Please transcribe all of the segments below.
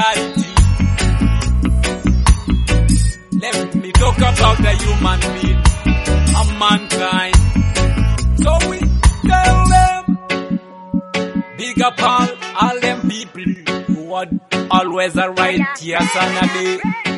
reality. Let me talk about the human being and mankind. So we tell them, big up all them people who are always a right yes and a day.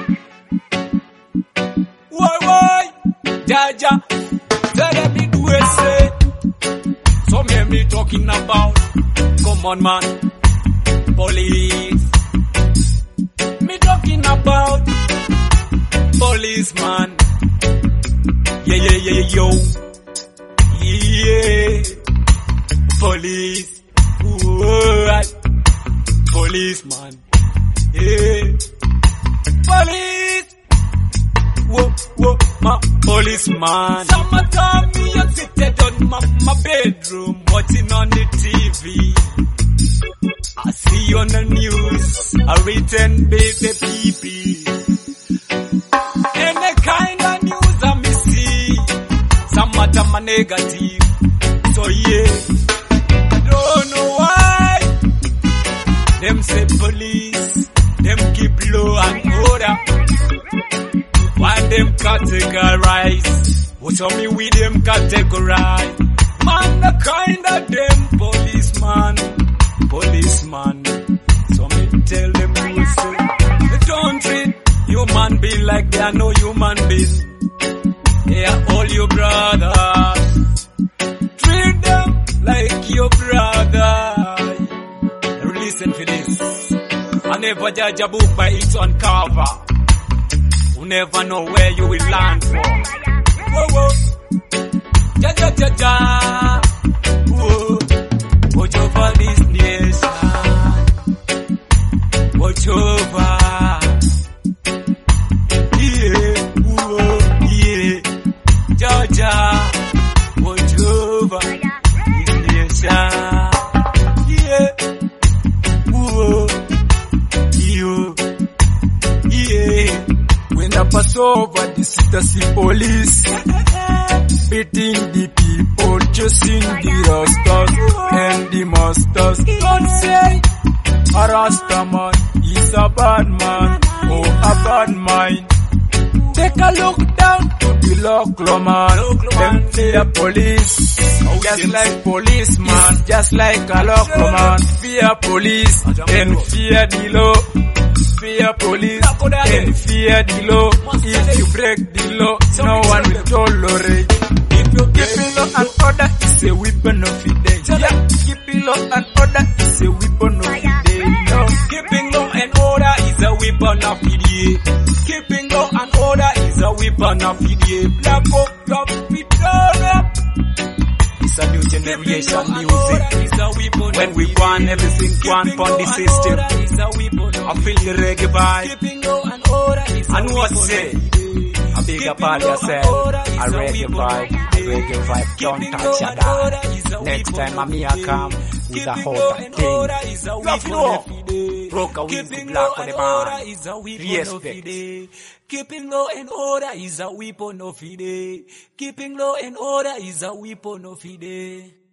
Why, Jaja, tell them me do it say. So me talking about, come on man, police. Me talking about policeman. Yeah, yo. Yeah. Police. What? Policeman. Yeah. Police. Whoa, my policeman. Summertime me I seated on my bedroom watching on the TV. I see on the news a written baby people. Any kind of news I me see, some matter my negative. So yeah, I don't know why. Them say police, them keep law and order. Why them categorize? What tell me we them categorize? Man, the kind of them policeman. So me tell them we say, they don't treat human being like they are no human being. They are all your brothers. Treat them like your brother. Listen to this. I never judge a book by its own cover. You never know where you will land from. Whoa. Ja. Whoa. Watch over this nation. Watch over. Ja. Watch over this nation. Yeah. Whoa. Yeah. When I pass over the city police, beating the people, chasing the rastas and the masters. Don't say a rasta man is a bad man or a bad mind. Take a look down to the local man. Them fear police, just like policeman, just like a local man. Fear police and fear the law. Fear police and fear the law. If you break the law, no one will tolerate. If you keeping law and order, it's a weapon of the day. Yeah, keeping law and order is a weapon of the day. No, keeping law and order is a weapon of the day. Keeping law and order is a weapon of the day. Black up, drop it up. It's a new generation music. When we want everything gone from the system, I feel the reggae vibe. And what say? A big up all yourself. A reggae vibe. Don't touch your dad. Next time I'm here come with a whole thing. Love no. Broke a wings with black on the man. Respect. Keeping law and order is a weapon of the day. Keeping law and order is a weapon of the day.